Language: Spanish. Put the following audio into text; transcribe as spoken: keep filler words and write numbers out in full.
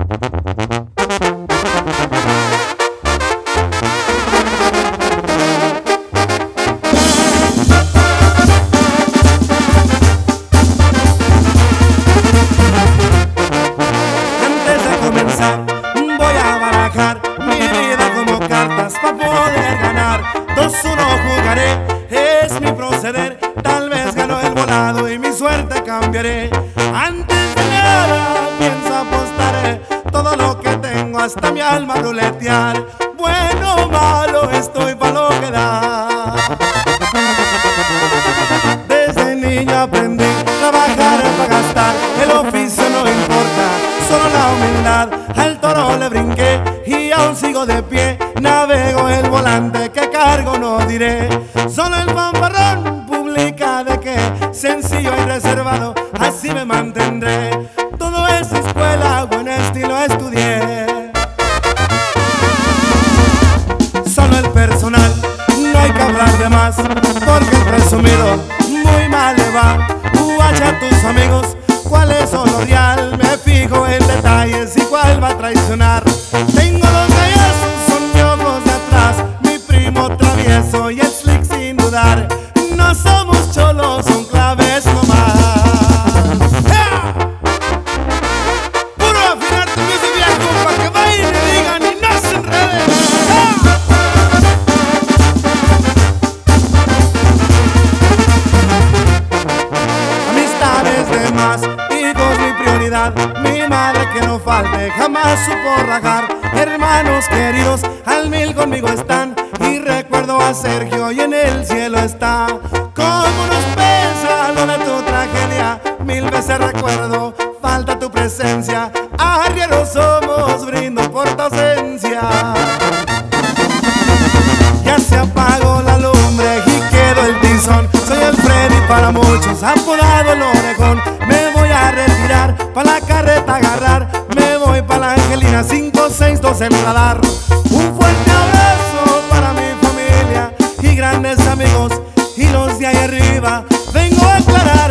Voy a barajar mi vida como cartas para poder ganar. Dos uno jugaré, es mi proceder. Tal vez gano el volado y mi suerte cambiaré. Antes de nada pienso apostaré todo lo que tengo, hasta mi alma ruletear. Bueno o malo, estoy pa' lo que da. Desde niño aprendí a trabajar para gastar. El oficio no importa, solo la humildad. Al toro le brinqué y aún sigo de pie. Navego el volante que cargo no diré. Solo el fanfarrón publica de que sencillo y reservado así me mantendré. Todo es escuela, buen estilo estudié. Solo el personal, no hay que hablar de más, porque el presumido muy mal le va. Guacha a tus amigos, cuál es lo real. Me fijo en detalles y cuál va a traicionar. Tengo dos gallos, son de ojos de atrás. Mi primo travieso y es slick sin dudar. No somos cholos, son claves nomás. ¡Ja! Puro afinar tu music viejo pa' que vayan y digan y no se enreden. ¡Ja! Amistades de más, hijos mi prioridad. Mi madre que no falte, jamás supo rajar. Hermanos queridos, al mil conmigo están. Y recuerdo a Sergio y en el cielo está. Cómo nos pesa lo de tu tragedia. Mil veces recuerdo, falta tu presencia. Arrieros somos, brindo por tu ausencia. Ya se apagó la lumbre y quedó el tizón. Soy el Freddy para muchos, apodado el orejón. Me voy a retirar, pa' la carreta agarrar. Me voy pa' la Angelina, cinco seis dos el radar. Un fuerte abrazo para mi familia y grandes amigos. Y los de ahí arriba, vengo a aclarar.